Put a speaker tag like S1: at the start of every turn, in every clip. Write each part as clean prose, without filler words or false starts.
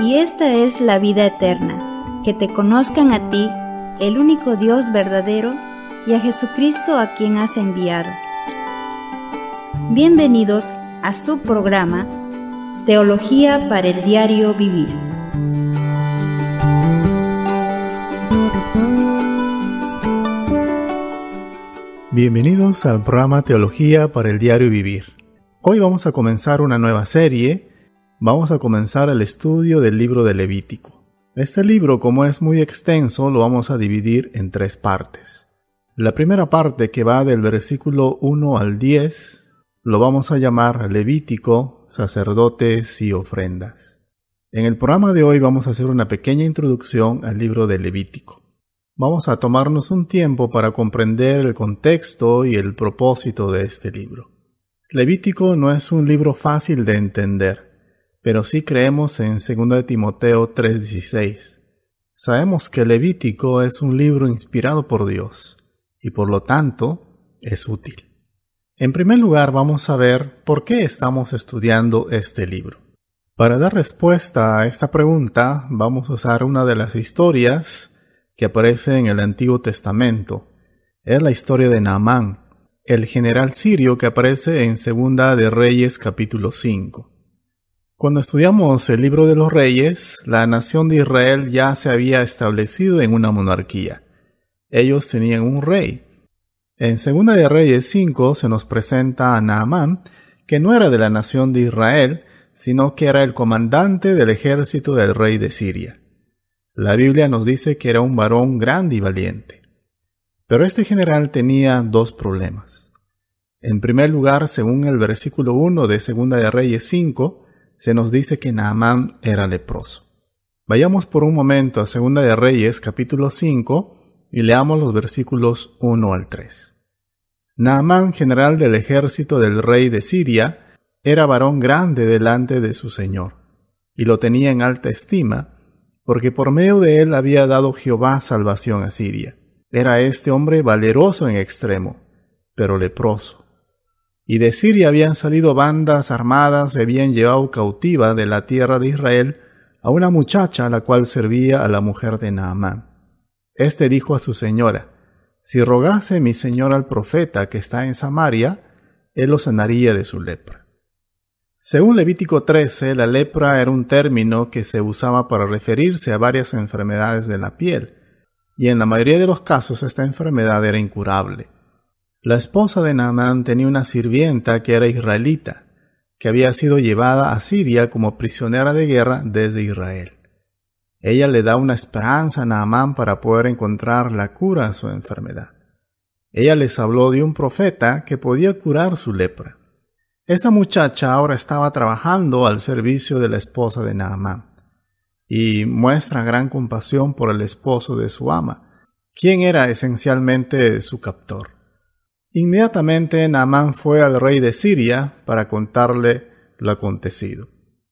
S1: y esta es la vida eterna, que te conozcan a ti, el único Dios verdadero, y a Jesucristo a quien has enviado. Bienvenidos a su programa Teología para el Diario Vivir.
S2: Bienvenidos al programa Teología para el Diario Vivir. Hoy vamos a comenzar una nueva serie. Vamos a comenzar el estudio del libro de Levítico. Este libro, como es muy extenso, lo vamos a dividir en 3 partes. La primera parte, que va del versículo 1 al 10, lo vamos a llamar Levítico, sacerdotes y ofrendas. En el programa de hoy vamos a hacer una pequeña introducción al libro de Levítico. Vamos a tomarnos un tiempo para comprender el contexto y el propósito de este libro. Levítico no es un libro fácil de entender, pero sí creemos en 2 Timoteo 3:16. Sabemos que Levítico es un libro inspirado por Dios y por lo tanto es útil. En primer lugar, vamos a ver por qué estamos estudiando este libro. Para dar respuesta a esta pregunta, vamos a usar una de las historias que aparece en el Antiguo Testamento. Es la historia de Naamán, el general sirio que aparece en 2 de Reyes capítulo 5. Cuando estudiamos el libro de los Reyes, la nación de Israel ya se había establecido en una monarquía. Ellos tenían un rey. En 2 de Reyes 5 se nos presenta a Naamán, que no era de la nación de Israel, sino que era el comandante del ejército del rey de Siria. La Biblia nos dice que era un varón grande y valiente. Pero este general tenía 2 problemas. En primer lugar, según el versículo 1 de 2 de Reyes 5, se nos dice que Naamán era leproso. Vayamos por un momento a 2 de Reyes capítulo 5 y leamos los versículos 1 al 3. Naamán, general del ejército del rey de Siria, era varón grande delante de su señor, y lo tenía en alta estima, porque por medio de él había dado Jehová salvación a Siria. Era este hombre valeroso en extremo, pero leproso. Y de Siria habían salido bandas armadas y habían llevado cautiva de la tierra de Israel a una muchacha a la cual servía a la mujer de Naamán. Este dijo a su señora: si rogase mi señor al profeta que está en Samaria, él lo sanaría de su lepra. Según Levítico 13, la lepra era un término que se usaba para referirse a varias enfermedades de la piel, y en la mayoría de los casos esta enfermedad era incurable. La esposa de Naamán tenía una sirvienta que era israelita, que había sido llevada a Siria como prisionera de guerra desde Israel. Ella le da una esperanza a Naamán para poder encontrar la cura a su enfermedad. Ella les habló de un profeta que podía curar su lepra. Esta muchacha ahora estaba trabajando al servicio de la esposa de Naamán y muestra gran compasión por el esposo de su ama, quien era esencialmente su captor. Inmediatamente Naamán fue al rey de Siria para contarle lo acontecido.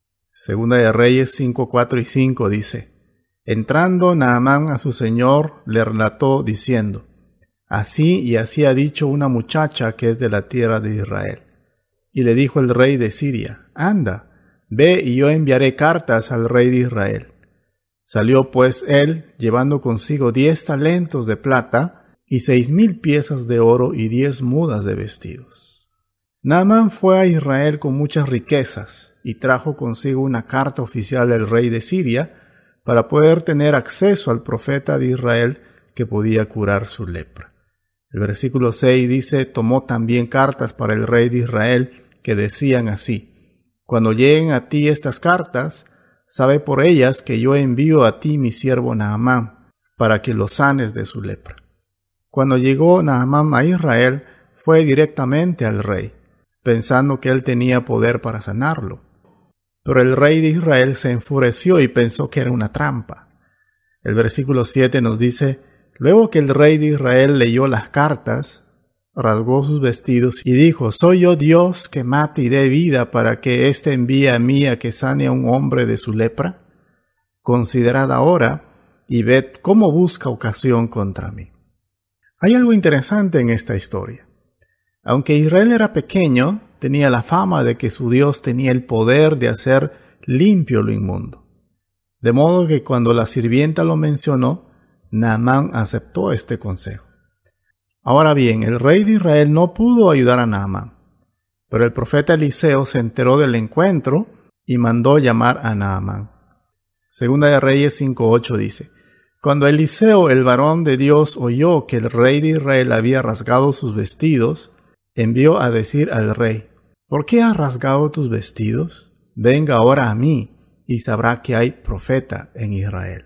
S2: 2 de Reyes 5, 4 y 5 dice: entrando Naamán a su señor, le relató diciendo: así y así ha dicho una muchacha que es de la tierra de Israel. Y le dijo el rey de Siria: anda, ve y yo enviaré cartas al rey de Israel. Salió pues él, llevando consigo 10 talentos de plata, y 6,000 piezas de oro y 10 mudas de vestidos. Naamán fue a Israel con muchas riquezas y trajo consigo una carta oficial del rey de Siria para poder tener acceso al profeta de Israel que podía curar su lepra. El versículo 6 dice: tomó también cartas para el rey de Israel que decían así: cuando lleguen a ti estas cartas, sabe por ellas que yo envío a ti mi siervo Naamán para que lo sanes de su lepra. Cuando llegó Naamán a Israel, fue directamente al rey, pensando que él tenía poder para sanarlo. Pero el rey de Israel se enfureció y pensó que era una trampa. El versículo 7 nos dice: luego que el rey de Israel leyó las cartas, rasgó sus vestidos y dijo: ¿soy yo Dios que mate y dé vida para que éste envíe a mí a que sane a un hombre de su lepra? Considerad ahora y ved cómo busca ocasión contra mí. Hay algo interesante en esta historia. Aunque Israel era pequeño, tenía la fama de que su Dios tenía el poder de hacer limpio lo inmundo. De modo que cuando la sirvienta lo mencionó, Naamán aceptó este consejo. Ahora bien, el rey de Israel no pudo ayudar a Naamán, pero el profeta Eliseo se enteró del encuentro y mandó llamar a Naamán. Segunda de Reyes 5:8 dice: Cuando Eliseo, el varón de Dios, oyó que el rey de Israel había rasgado sus vestidos, envió a decir al rey: ¿Por qué has rasgado tus vestidos? Venga ahora a mí, y sabrá que hay profeta en Israel.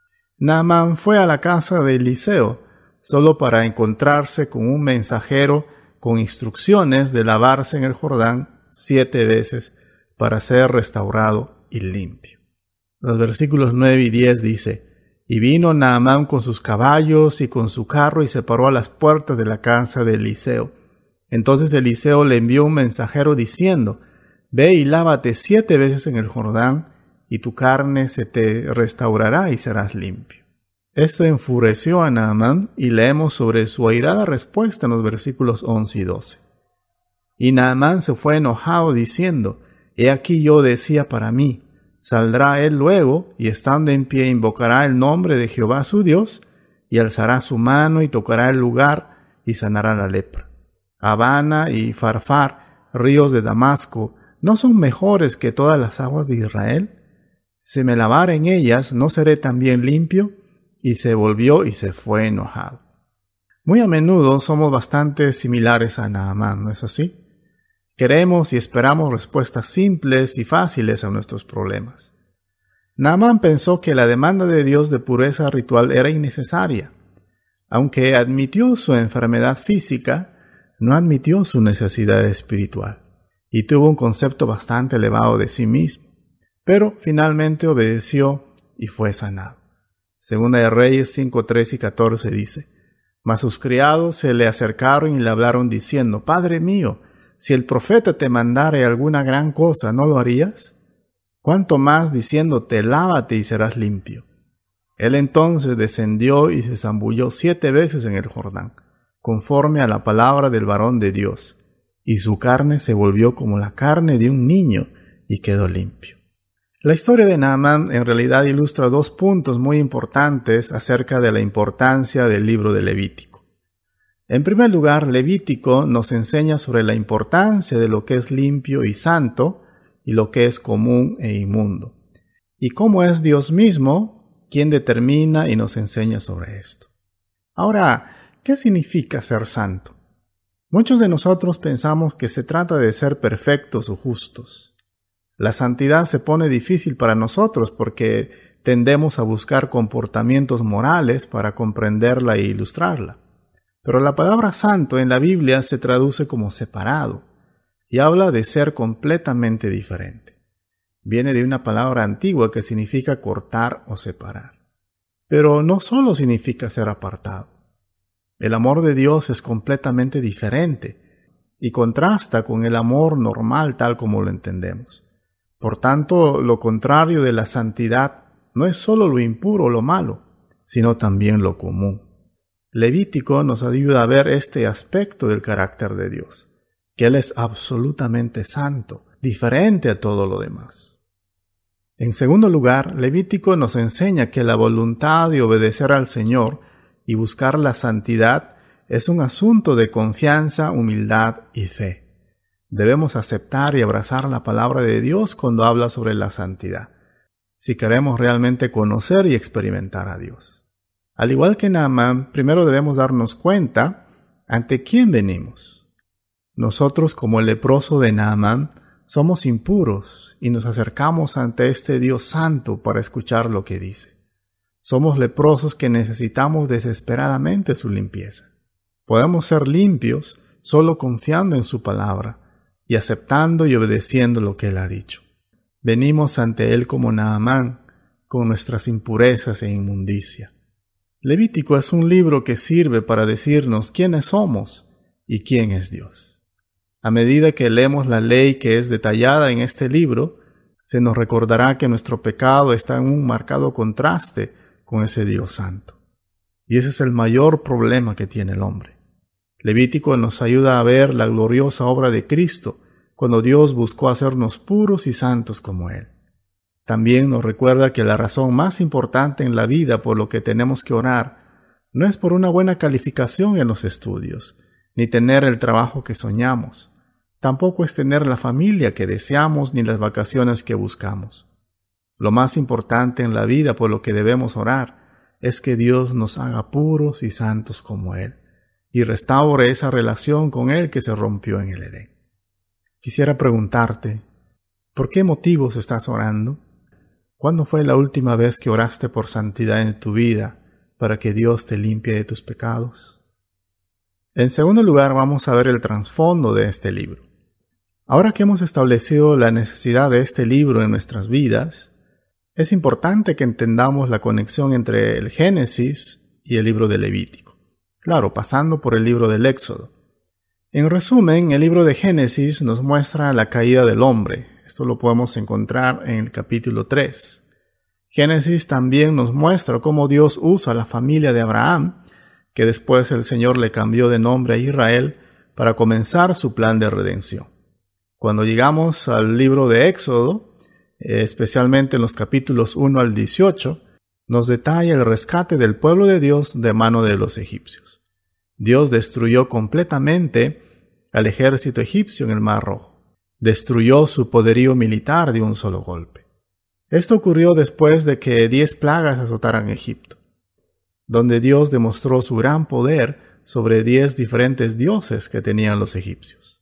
S2: Naamán fue a la casa de Eliseo solo para encontrarse con un mensajero con instrucciones de lavarse en el Jordán 7 veces para ser restaurado y limpio. Los versículos 9 y 10 dice: Y vino Naamán con sus caballos y con su carro y se paró a las puertas de la casa de Eliseo. Entonces Eliseo le envió un mensajero diciendo: Ve y lávate 7 veces en el Jordán, y tu carne se te restaurará y serás limpio. Esto enfureció a Naamán, y leemos sobre su airada respuesta en los versículos 11 y 12. Y Naamán se fue enojado diciendo: He aquí yo decía para mí, saldrá él luego, y estando en pie invocará el nombre de Jehová su Dios, y alzará su mano y tocará el lugar, y sanará la lepra. Habana y Farfar, ríos de Damasco, ¿no son mejores que todas las aguas de Israel? Si me lavare en ellas, ¿no seré también limpio? Y se volvió y se fue enojado. Muy a menudo somos bastante similares a Naamán, ¿no es así? Queremos y esperamos respuestas simples y fáciles a nuestros problemas. Naamán pensó que la demanda de Dios de pureza ritual era innecesaria. Aunque admitió su enfermedad física, no admitió su necesidad espiritual, y tuvo un concepto bastante elevado de sí mismo. Pero finalmente obedeció y fue sanado. Segunda de Reyes 5, 13 y 14 dice: Mas sus criados se le acercaron y le hablaron diciendo: Padre mío, si el profeta te mandare alguna gran cosa, ¿no lo harías? Cuanto más diciéndote: lávate y serás limpio. Él entonces descendió y se zambulló 7 veces en el Jordán, conforme a la palabra del varón de Dios, y su carne se volvió como la carne de un niño y quedó limpio. La historia de Naamán en realidad ilustra 2 puntos muy importantes acerca de la importancia del libro de Levítico. En primer lugar, Levítico nos enseña sobre la importancia de lo que es limpio y santo y lo que es común e inmundo, y cómo es Dios mismo quien determina y nos enseña sobre esto. Ahora, ¿qué significa ser santo? Muchos de nosotros pensamos que se trata de ser perfectos o justos. La santidad se pone difícil para nosotros porque tendemos a buscar comportamientos morales para comprenderla e ilustrarla. Pero la palabra santo en la Biblia se traduce como separado y habla de ser completamente diferente. Viene de una palabra antigua que significa cortar o separar. Pero no solo significa ser apartado. El amor de Dios es completamente diferente y contrasta con el amor normal tal como lo entendemos. Por tanto, lo contrario de la santidad no es solo lo impuro o lo malo, sino también lo común. Levítico nos ayuda a ver este aspecto del carácter de Dios, que Él es absolutamente santo, diferente a todo lo demás. En segundo lugar, Levítico nos enseña que la voluntad de obedecer al Señor y buscar la santidad es un asunto de confianza, humildad y fe. Debemos aceptar y abrazar la palabra de Dios cuando habla sobre la santidad, si queremos realmente conocer y experimentar a Dios. Al igual que Naamán, primero debemos darnos cuenta ante quién venimos. Nosotros, como el leproso de Naamán, somos impuros y nos acercamos ante este Dios santo para escuchar lo que dice. Somos leprosos que necesitamos desesperadamente su limpieza. Podemos ser limpios solo confiando en su palabra y aceptando y obedeciendo lo que Él ha dicho. Venimos ante Él como Naamán, con nuestras impurezas e inmundicia. Levítico es un libro que sirve para decirnos quiénes somos y quién es Dios. A medida que leemos la ley que es detallada en este libro, se nos recordará que nuestro pecado está en un marcado contraste con ese Dios santo. Y ese es el mayor problema que tiene el hombre. Levítico nos ayuda a ver la gloriosa obra de Cristo cuando Dios buscó hacernos puros y santos como Él. También nos recuerda que la razón más importante en la vida por lo que tenemos que orar no es por una buena calificación en los estudios, ni tener el trabajo que soñamos. Tampoco es tener la familia que deseamos ni las vacaciones que buscamos. Lo más importante en la vida por lo que debemos orar es que Dios nos haga puros y santos como Él y restaure esa relación con Él que se rompió en el Edén. Quisiera preguntarte, ¿por qué motivos estás orando? ¿Cuándo fue la última vez que oraste por santidad en tu vida para que Dios te limpie de tus pecados? En segundo lugar, vamos a ver el trasfondo de este libro. Ahora que hemos establecido la necesidad de este libro en nuestras vidas, es importante que entendamos la conexión entre el Génesis y el libro de Levítico. Claro, pasando por el libro del Éxodo. En resumen, el libro de Génesis nos muestra la caída del hombre. Esto lo podemos encontrar en el capítulo 3. Génesis también nos muestra cómo Dios usa a la familia de Abraham, que después el Señor le cambió de nombre a Israel, para comenzar su plan de redención. Cuando llegamos al libro de Éxodo, especialmente en los capítulos 1 al 18, nos detalla el rescate del pueblo de Dios de mano de los egipcios. Dios destruyó completamente al ejército egipcio en el Mar Rojo. Destruyó su poderío militar de un solo golpe. Esto ocurrió después de que 10 plagas azotaran Egipto, donde Dios demostró su gran poder sobre 10 diferentes dioses que tenían los egipcios.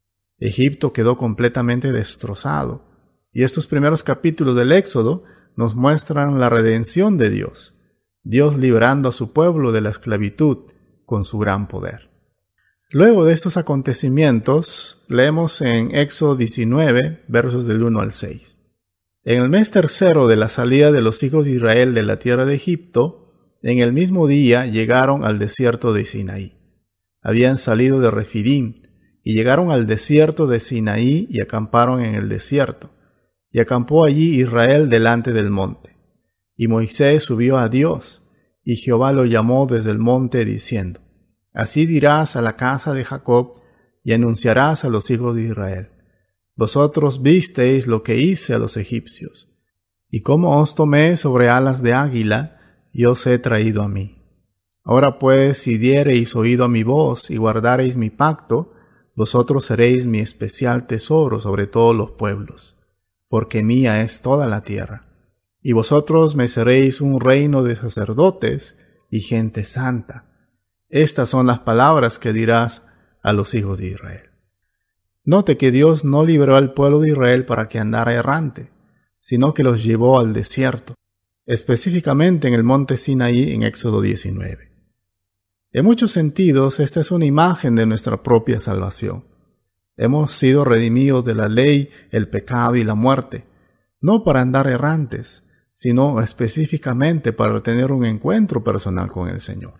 S2: Egipto quedó completamente destrozado, y estos primeros capítulos del Éxodo nos muestran la redención de Dios, Dios liberando a su pueblo de la esclavitud con su gran poder. Luego de estos acontecimientos, leemos en Éxodo 19, versos del 1 al 6. En el mes tercero de la salida de los hijos de Israel de la tierra de Egipto, en el mismo día llegaron al desierto de Sinaí. Habían salido de Refidim y llegaron al desierto de Sinaí y acamparon en el desierto. Y acampó allí Israel delante del monte. Y Moisés subió a Dios, y Jehová lo llamó desde el monte diciendo: Así dirás a la casa de Jacob, y anunciarás a los hijos de Israel: Vosotros visteis lo que hice a los egipcios, y cómo os tomé sobre alas de águila, y os he traído a mí. Ahora pues, si diereis oído a mi voz, y guardareis mi pacto, vosotros seréis mi especial tesoro sobre todos los pueblos, porque mía es toda la tierra. Y vosotros me seréis un reino de sacerdotes y gente santa. Estas son las palabras que dirás a los hijos de Israel. Note que Dios no liberó al pueblo de Israel para que andara errante, sino que los llevó al desierto, específicamente en el monte Sinaí en Éxodo 19. En muchos sentidos, esta es una imagen de nuestra propia salvación. Hemos sido redimidos de la ley, el pecado y la muerte, no para andar errantes, sino específicamente para tener un encuentro personal con el Señor.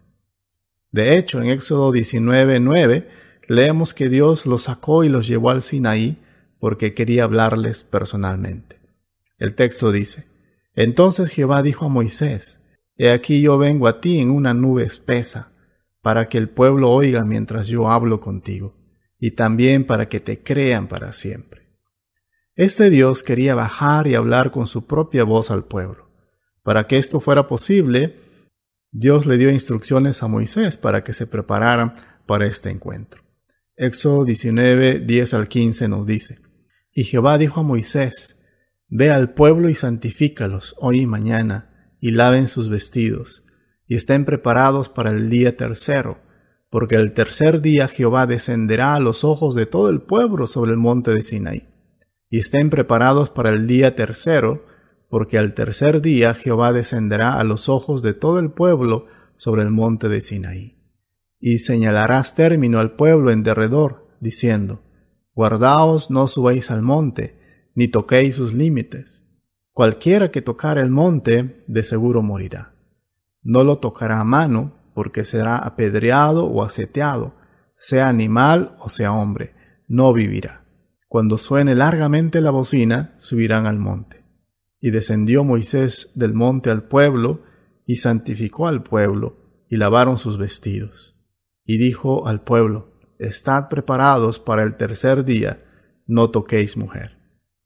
S2: De hecho, en Éxodo 19:9 leemos que Dios los sacó y los llevó al Sinaí porque quería hablarles personalmente. El texto dice: Entonces Jehová dijo a Moisés: He aquí yo vengo a ti en una nube espesa, para que el pueblo oiga mientras yo hablo contigo, y también para que te crean para siempre. Este Dios quería bajar y hablar con su propia voz al pueblo. Para que esto fuera posible, Dios le dio instrucciones a Moisés para que se prepararan para este encuentro. Éxodo 19, 10 al 15 nos dice: Y Jehová dijo a Moisés: Ve al pueblo y santifícalos hoy y mañana, y laven sus vestidos, y estén preparados para el día tercero, porque el tercer día Jehová descenderá a los ojos de todo el pueblo sobre el monte de Sinaí. Y estén preparados para el día tercero, porque al tercer día Jehová descenderá a los ojos de todo el pueblo sobre el monte de Sinaí. Y señalarás término al pueblo en derredor, diciendo: Guardaos, no subáis al monte, ni toquéis sus límites. Cualquiera que tocare el monte, de seguro morirá. No lo tocará a mano, porque será apedreado o aseteado, sea animal o sea hombre, no vivirá. Cuando suene largamente la bocina, subirán al monte. Y descendió Moisés del monte al pueblo, y santificó al pueblo, y lavaron sus vestidos. Y dijo al pueblo: Estad preparados para el tercer día, no toquéis mujer.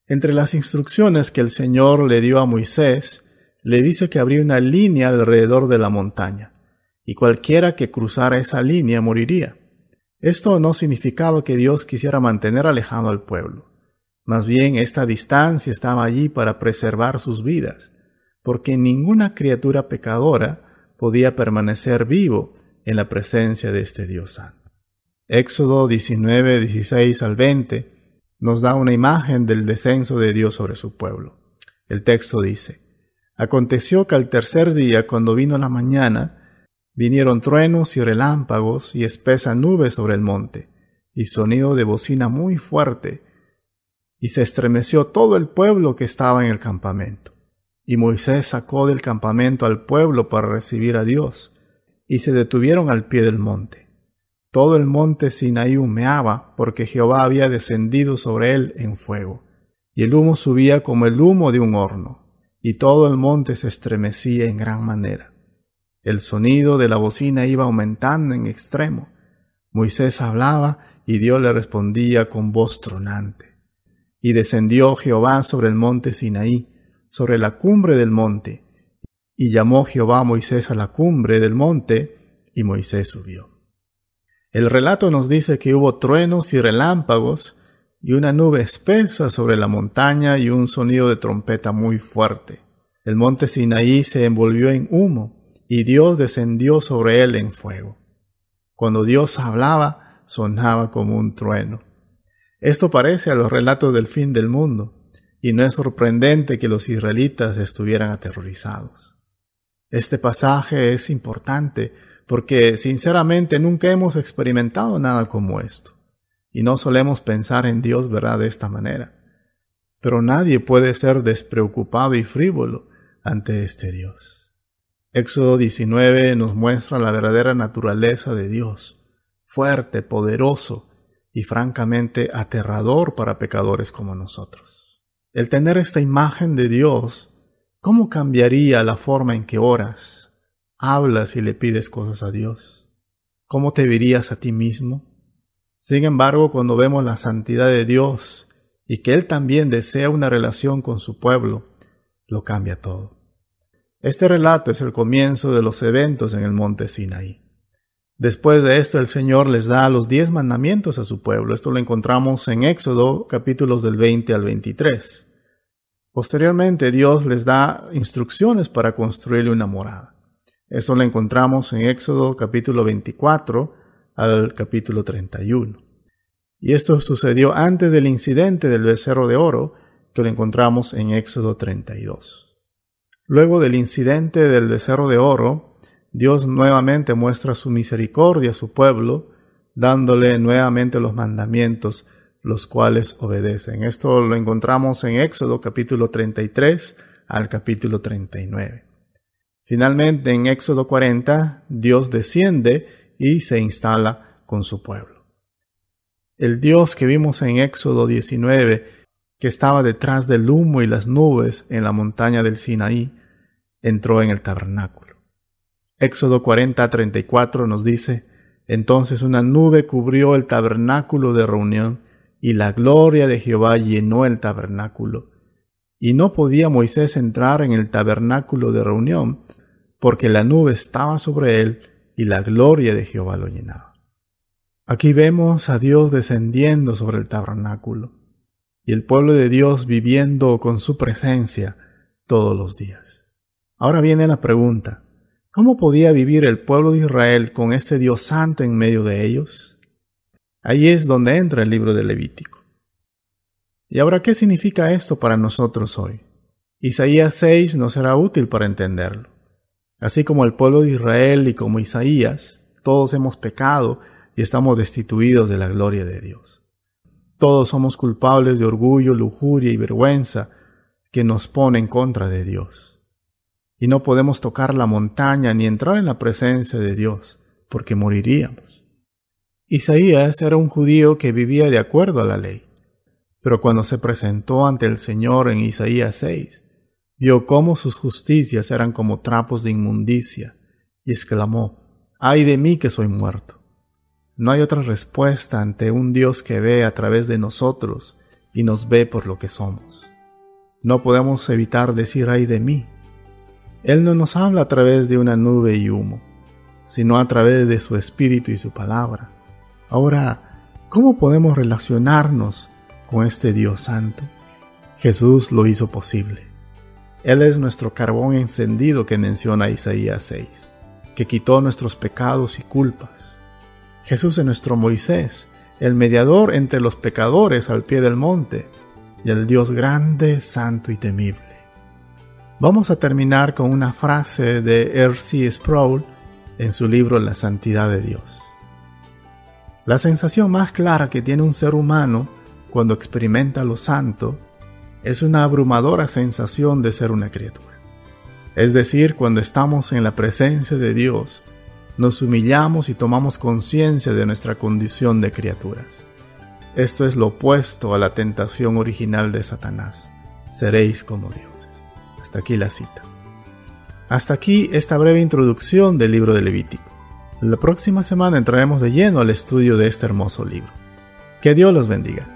S2: Entre las instrucciones que el Señor le dio a Moisés, le dice que habría una línea alrededor de la montaña, y cualquiera que cruzara esa línea moriría. Esto no significaba que Dios quisiera mantener alejado al pueblo. Más bien, esta distancia estaba allí para preservar sus vidas, porque ninguna criatura pecadora podía permanecer vivo en la presencia de este Dios santo. Éxodo 19, 16 al 20 nos da una imagen del descenso de Dios sobre su pueblo. El texto dice: Aconteció que al tercer día, cuando vino la mañana, vinieron truenos y relámpagos y espesa nube sobre el monte, y sonido de bocina muy fuerte, y se estremeció todo el pueblo que estaba en el campamento. Y Moisés sacó del campamento al pueblo para recibir a Dios, y se detuvieron al pie del monte. Todo el monte Sinaí humeaba, porque Jehová había descendido sobre él en fuego, y el humo subía como el humo de un horno, y todo el monte se estremecía en gran manera. El sonido de la bocina iba aumentando en extremo. Moisés hablaba, y Dios le respondía con voz tronante. Y descendió Jehová sobre el monte Sinaí, sobre la cumbre del monte, y llamó Jehová a Moisés a la cumbre del monte, y Moisés subió. El relato nos dice que hubo truenos y relámpagos, y una nube espesa sobre la montaña, y un sonido de trompeta muy fuerte. El monte Sinaí se envolvió en humo, y Dios descendió sobre él en fuego. Cuando Dios hablaba, sonaba como un trueno. Esto parece a los relatos del fin del mundo, y no es sorprendente que los israelitas estuvieran aterrorizados. Este pasaje es importante porque sinceramente nunca hemos experimentado nada como esto, y no solemos pensar en Dios, ¿verdad?, de esta manera. Pero nadie puede ser despreocupado y frívolo ante este Dios. Éxodo 19 nos muestra la verdadera naturaleza de Dios, fuerte, poderoso, y francamente aterrador para pecadores como nosotros. El tener esta imagen de Dios, ¿cómo cambiaría la forma en que oras, hablas y le pides cosas a Dios? ¿Cómo te verías a ti mismo? Sin embargo, cuando vemos la santidad de Dios y que Él también desea una relación con su pueblo, lo cambia todo. Este relato es el comienzo de los eventos en el monte Sinaí. Después de esto, el Señor les da los 10 mandamientos a su pueblo. Esto lo encontramos en Éxodo, capítulos del 20 al 23. Posteriormente, Dios les da instrucciones para construirle una morada. Esto lo encontramos en Éxodo, capítulo 24 al capítulo 31. Y esto sucedió antes del incidente del becerro de oro, que lo encontramos en Éxodo 32. Luego del incidente del becerro de oro, Dios nuevamente muestra su misericordia a su pueblo, dándole nuevamente los mandamientos, los cuales obedecen. Esto lo encontramos en Éxodo capítulo 33 al capítulo 39. Finalmente, en Éxodo 40, Dios desciende y se instala con su pueblo. El Dios que vimos en Éxodo 19, que estaba detrás del humo y las nubes en la montaña del Sinaí, entró en el tabernáculo. Éxodo 40:34 nos dice: Entonces una nube cubrió el tabernáculo de reunión, y la gloria de Jehová llenó el tabernáculo. Y no podía Moisés entrar en el tabernáculo de reunión, porque la nube estaba sobre él, y la gloria de Jehová lo llenaba. Aquí vemos a Dios descendiendo sobre el tabernáculo, y el pueblo de Dios viviendo con su presencia todos los días. Ahora viene la pregunta: ¿cómo podía vivir el pueblo de Israel con este Dios santo en medio de ellos? Ahí es donde entra el libro de Levítico. ¿Y ahora qué significa esto para nosotros hoy? Isaías 6 nos será útil para entenderlo. Así como el pueblo de Israel y como Isaías, todos hemos pecado y estamos destituidos de la gloria de Dios. Todos somos culpables de orgullo, lujuria y vergüenza que nos pone en contra de Dios. Y no podemos tocar la montaña ni entrar en la presencia de Dios, porque moriríamos. Isaías era un judío que vivía de acuerdo a la ley, pero cuando se presentó ante el Señor en Isaías 6, vio cómo sus justicias eran como trapos de inmundicia, y exclamó: ¡ay de mí que soy muerto! No hay otra respuesta ante un Dios que ve a través de nosotros y nos ve por lo que somos. No podemos evitar decir ay de mí. Él no nos habla a través de una nube y humo, sino a través de su Espíritu y su palabra. Ahora, ¿cómo podemos relacionarnos con este Dios santo? Jesús lo hizo posible. Él es nuestro carbón encendido que menciona Isaías 6, que quitó nuestros pecados y culpas. Jesús es nuestro Moisés, el mediador entre los pecadores al pie del monte, y el Dios grande, santo y temible. Vamos a terminar con una frase de R.C. Sproul en su libro La Santidad de Dios. La sensación más clara que tiene un ser humano cuando experimenta lo santo es una abrumadora sensación de ser una criatura. Es decir, cuando estamos en la presencia de Dios, nos humillamos y tomamos conciencia de nuestra condición de criaturas. Esto es lo opuesto a la tentación original de Satanás. Seréis como dioses. Hasta aquí la cita. Hasta aquí esta breve introducción del libro de Levítico. La próxima semana entraremos de lleno al estudio de este hermoso libro. Que Dios los bendiga.